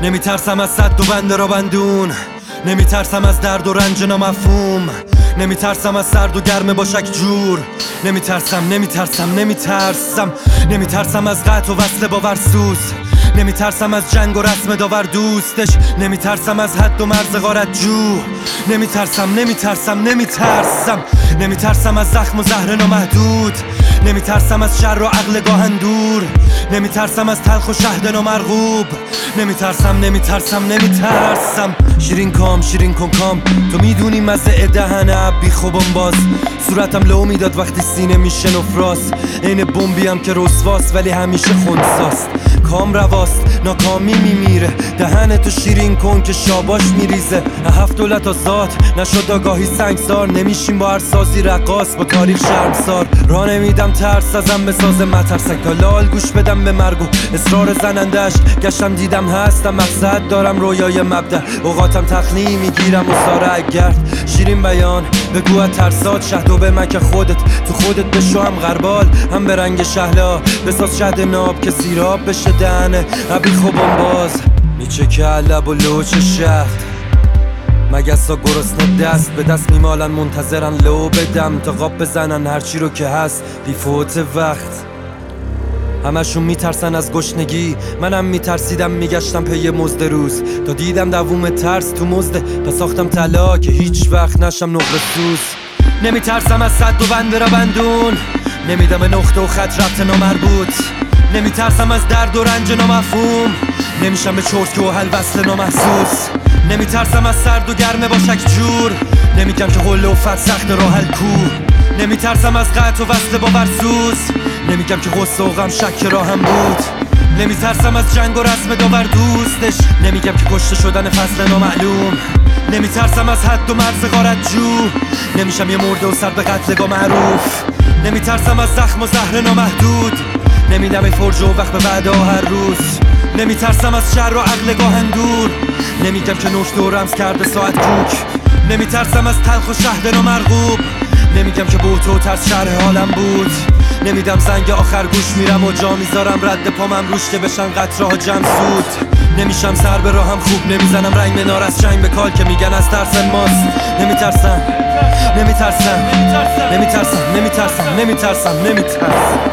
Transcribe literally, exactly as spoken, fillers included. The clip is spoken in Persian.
نمیترسم از صد و بنده را بندون، نمیترسم از درد و رنج نامفهوم، نمیترسم از سرد و گرم باشک جور، نمیترسم نمیترسم نمیترسم نمیترسم از قطع و وصل باور سوز، نمیترسم از جنگ و رسم داور دوستش، نمیترسم از حد و مرز غارت جو، نمیترسم نمیترسم نمیترسم نمیترسم از زخم و زهر نامحدود، نمیترسم از شر و عقل گاهن دور، نمیترسم از تلخ و شهد نامرغوب، نمیترسم نمیترسم نمیترسم شیرین کام شیرین کن کام، تو میدونی مزه دهن اب بی خوبم باز، صورتم لو میداد وقتی سینه میشه نفراس، عین بمبی هم که رسواست ولی همیشه خونساست، کام رواست ناکامی میمیره، دهن تو شیرین کن که شاباش میریزه، هفت دولت آزاد نشد آگاهی سنگسار، نمیشیم با هر سازی رقاص با تاریخ شرمسار، راه نمیدم ترس ازم بسازه مترسک، تا لال گوش بدم به مرگ و اصرار زنندش، گشتم دیدم هستم مقصد دارم رویای مبدأ، اوقاتم تخنی میگیرم و ساره گرد، شیرین بیان بگو از ترسات شهد و به مک خودت، تو خودت بشو هم غربال هم به رنگ شهلا، بساز شهد ناب که سیراب بشه دهنه ابی خوبم باز، میچه که لب و لوچ شهد، مگسا گرسنه دست به دست میمالن منتظرن لو بدم تا قاب بزنن هرچی رو که هست بی فوت وقت، همشون میترسن از گشنگی، منم میترسیدم میگشتم پی مزد روز، تا دیدم دووم ترس تو مزده، پس ساختم طلا که هیچ وقت نشم نقره سوز، نمیترسم از صد و بنده را بندون، نمیدم به نقطه و خط ربط نامربوط، نمیترسم از درد و رنج نامفهوم، نمیشم به چرت و حل وصل نامحسوس، نمیترسم از سرد و گرم باشک جور، نمیگم که حل و فت سخت راه حل کو، نمیترسم از قطع و وصل باور سوز، نمیگم که غصه و غم شک راهم بود، نمیترسم از جنگ و رسم داور دوستش، نمیگم که کشته شدن فصل نامعلوم، نمیترسم از حد و مرز غارت جو، نمیشم یه مرده و سر به قتلگاه معروف، نمیترسم از زخم و زهر نامحدود، نمیدم ای فرجه و وقت به وعده هر روز، نمیترسم از شر و عقل گاهن دور، نمیگم که نوشته و رمز کرده ساعت کوک، نمیترسم از تلخ و شهد نامرغوب، نمیگم که بوته و ترس شرح حالم بود، نمیدم زنگ آخر گوش میرم و جا میذارم رد پامم روش که بشن قطره ها جمع سود، نمیشم سر به راهم خوب، نمیزنم رنگ منار از چنگ به کال که میگن از ترس ماست، نمیترسم نمیترسم نمیترسم نمیترسم نمیترسم نمیترسم